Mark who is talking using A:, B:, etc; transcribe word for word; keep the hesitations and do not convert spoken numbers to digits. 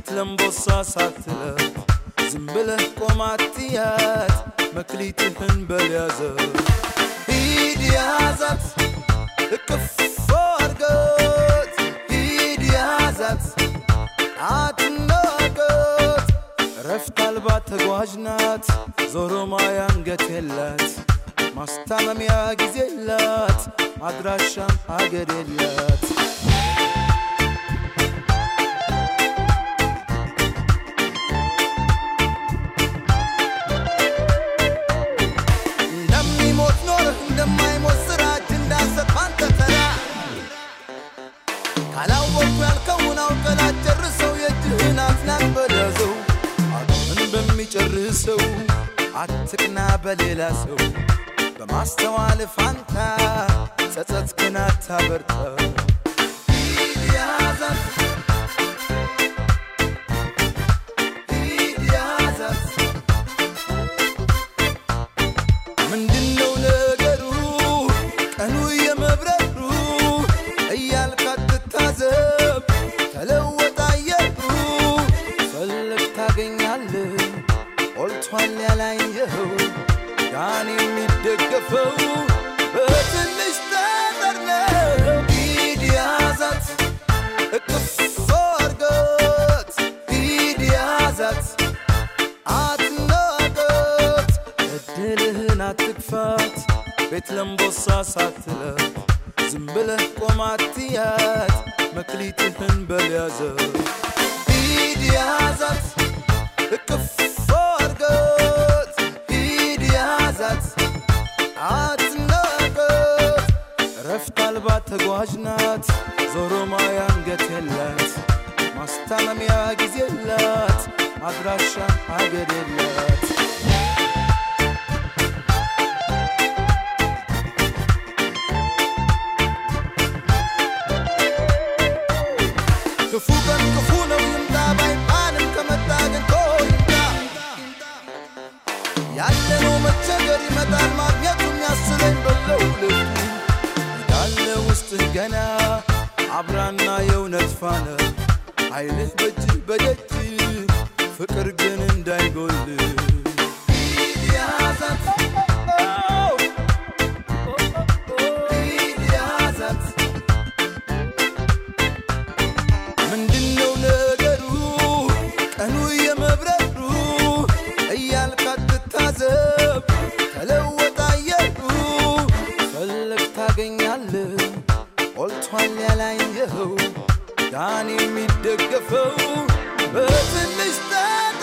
A: ቤትለምቦሳ ሳትለ ዝምብለህ ቆማትያት መክሊትህን በልያዘ ሂድ ያዛት እቅፍ አርገት ሂድ ያዛት አትናገት ረፍት አልባ ተጓዥ ናት ዞሮ ማያንገት የላት ማስታመሚያ ጊዜ የላት አድራሻም ሀገር የላት ጨርሰው አትቅና በሌላ ሰው በማስተዋል ፋንታ ጸጸትክን አታበርታ ያዛት ያዛት ምንድነው ነገሩ ቀኑ የመብረሩ እያልካት ትታዘብ ተለወጣ አየሩ ፈልግ ታገኛለህ ኦልቷል ያላየኸው ያን የሚደገፈው በትንሽ ጠጠር ነው ሂድ ያዛት እቅፍ አርገት ሂድ ያዛት አትናገት እድልህን አትግፋት ቤትለምቦሳ ሳትለ ዝምብለህ ቆማትያት መክሊትህን በልያዘ ሂድ ያዛት እቅፍ ረፍት አልባ ተጓዥ ናት ዞሮ ማያንገት የላት ማስታመሚያ ጊዜ የላት አድራሻ ሀገር የላት ክፉ ቀን ክፉ ነው ይምጣ ባይባልም ከመጣ ግን ይምጣ ያለነው መቸገር ይመጣል ማግኘቱ የሚያስለኝ በለው ልቡ ውስጥህ ገና አብራና የእውነት ፋነ ኃይልህ በእጅ በደጅ ፍቅር ግን እንዳይጎል ሂድ ያዛት ሂድ ያዛት ምንድነው ነገሩ ቀኑ የመብረሩ እያልካት ትታዘብ ተለወጣ አየሩ ፈልግ ታገኛለህ ኦልቷል ያላየኸው ያን የሚደገፈው በትንሽ